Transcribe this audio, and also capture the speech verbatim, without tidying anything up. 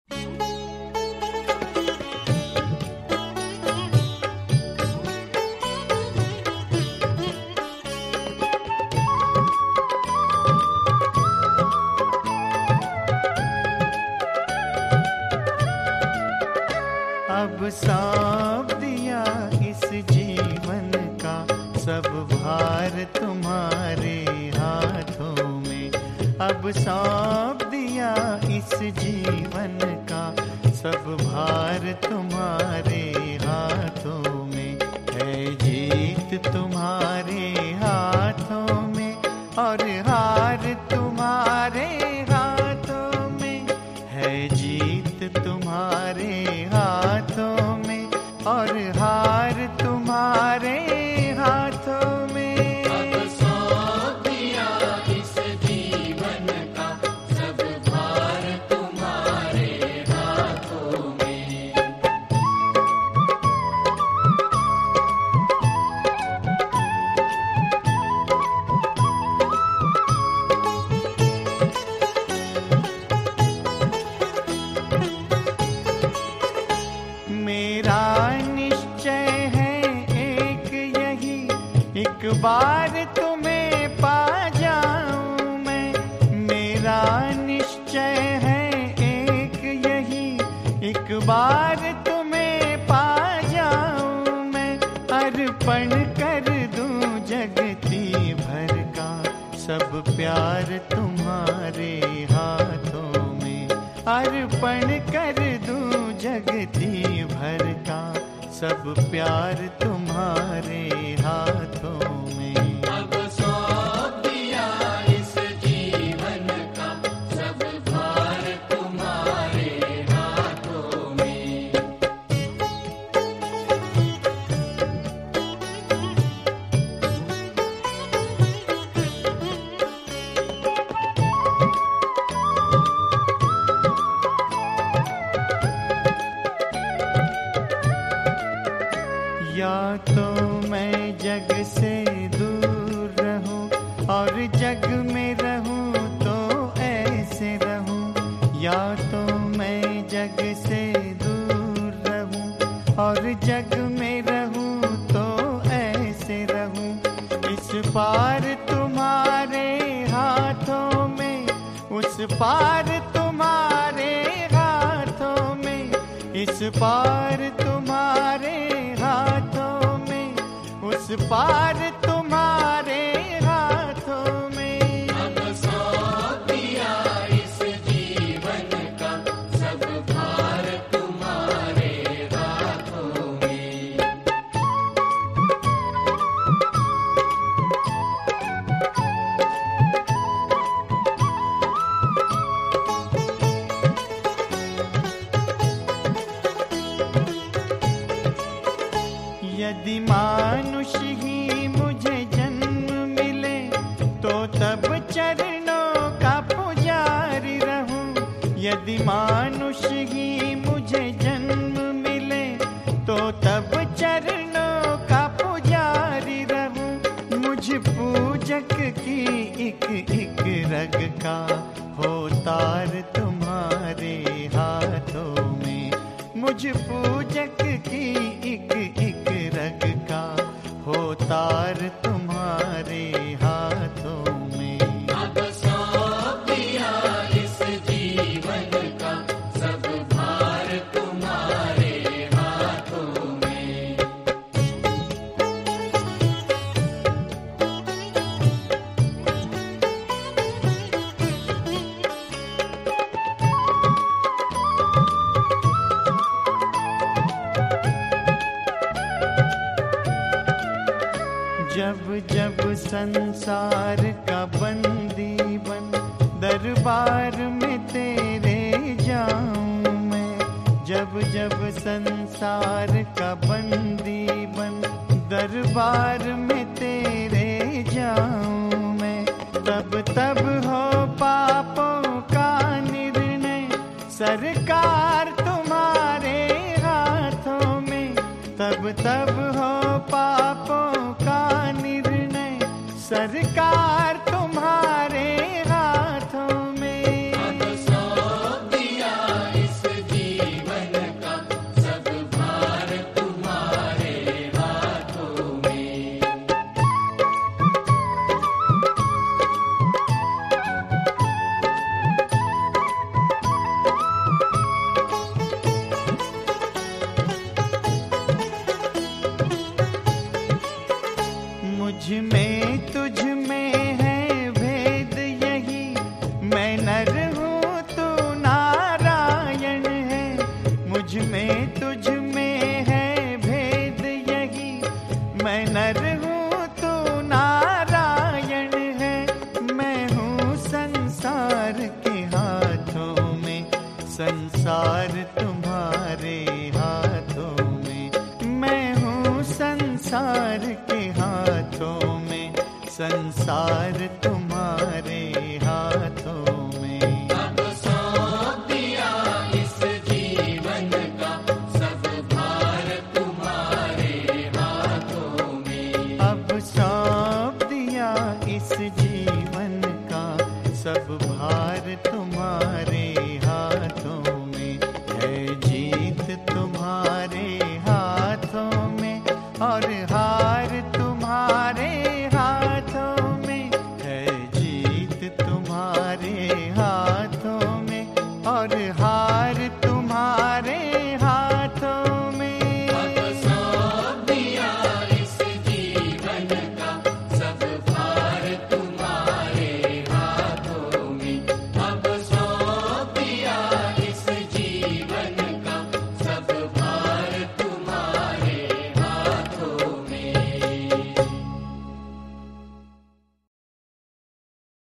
अब सौंप दिया इस जीवन का सब भार तुम्हारे हाथों में। अब सौंप दिया इस जीवन का सब भार तुम्हारे हाथों में। है जीत तुम्हारे हाथों में और हार तुम्हारे हाथों में। है जीत तुम्हारे हाथों में और हार तुम्हारे हाथों में। अब सौंप दिया इस जीवन का सब भार तुम्हारे हाथों में। मेरा निश्चय है एक यही, एक बार तुम्हें पा जाऊं मैं। मेरा निश्चय है एक यही, एक बार तुम्हें पा जाऊं मैं। अर्पण कर दूं जगती भर का सब प्यार तुम्हारे हाथों में। अर्पण कर दूं जगती भर का सब प्यार तुम्हारे हाथों में। अब सौंप दिया इस जीवन का सब भार तुम्हारे हाथों में। या तो मैं जग से दूर रहूं और जग में रहूं तो ऐसे रहूं। या तो मैं जग से दूर रहूं और जग में रहूं तो ऐसे रहूं। इस पार तुम्हारे हाथों में, उस पार तुम्हारे हाथों में। इस पार तुम्हारे हाथों में, उस पार तुम्हारे हाथों में। अब सौंप दिया इस जीवन का सब भार तुम्हारे हाथों में। यदि मानुष ही मुझे जन्म मिले तो तब चरणों का पुजारी रहूं। यदि मानुष ही मुझे जन्म मिले तो तब चरणों का पुजारी रहूं। मुझ पूजक की एक एक रग का हो तार तुम्हारे हाथों में। मुझ पूजक की एक एक रग का हो तार तुम्हारे हाथों में। अब सौंप दिया इस जीवन का सब भार तुम्हारे हाथों में। जब जब संसार का बंदी बन दरबार में तेरे जाऊं मैं। जब जब संसार का बंदी बन दरबार में तेरे जाऊं मैं। तब तब हो पापों का निर्णय सरकार तुम्हारे हाथों में। तब तब हो पापों का निर्णय सरकार तुम्हारे हाथों में। अब सौंप दिया इस संसार तुम्हारे हाथों में, मैं हूँ संसार के हाथों में, संसार तुम्हारे हाथों में। अब सौंप दिया इस जीवन का सब भार तुम्हारे हाथों में। अब सौंप दिया इस जीवन का सब भार तुम्हारे हाथों में, है जीत तुम्हारे हाथों में और हार तुम्हारे हाथों में, है जीत तुम्हारे हाथों